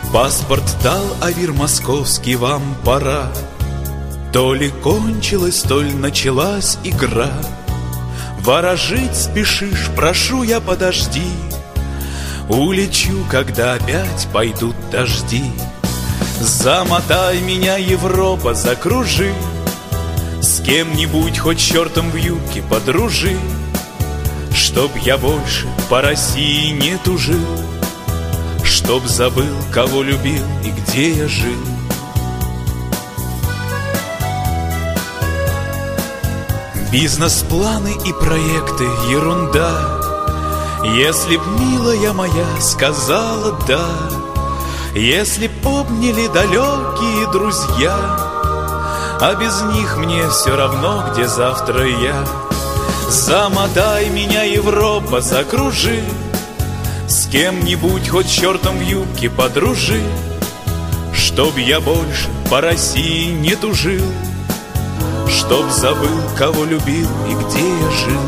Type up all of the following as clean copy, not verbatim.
Паспорт дал авир московский, вам пора. То ли кончилась, то ли началась игра. Ворожить спешишь, прошу я, подожди. Улечу, когда опять пойдут дожди. Замотай меня, Европа, закружи. С кем-нибудь хоть чертом в юбке подружи, чтоб я больше по России не тужил, чтоб забыл, кого любил и где я жил. Бизнес-планы и проекты — ерунда. Если б, милая моя, сказала «да», если б обняли далекие друзья, а без них мне все равно, где завтра я. Замотай меня, Европа, закружи. С кем-нибудь хоть чертом в юбке подружи, чтоб я больше по России не тужил, чтоб забыл, кого любил и где я жил.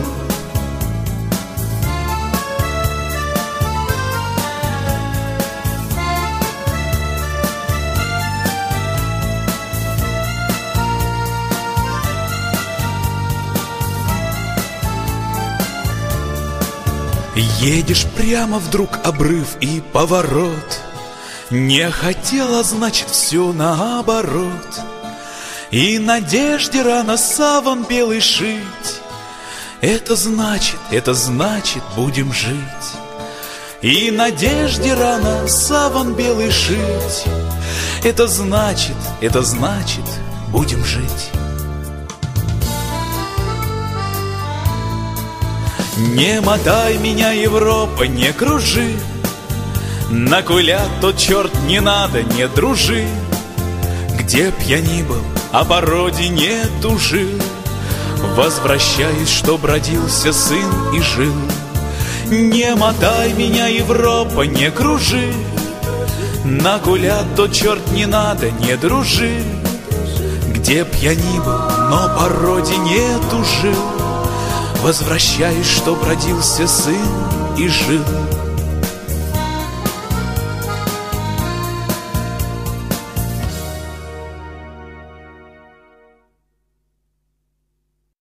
Едешь прямо, вдруг обрыв и поворот. Не хотела, значит, все наоборот. И надежде рано саван белый шить. Это значит, будем жить. И надежде рано саван белый шить. Это значит, будем жить. Не мотай меня, Европа, не кружи. На куля тот черт не надо, не дружи. Где б я ни был, о породе не тужил. Возвращаюсь, чтоб родился сын и жил. Не мотай меня, Европа, не кружи. На куля тот черт не надо, не дружи. Где б я ни был, но по роде не тужил. Возвращаюсь, чтоб родился сын и жил.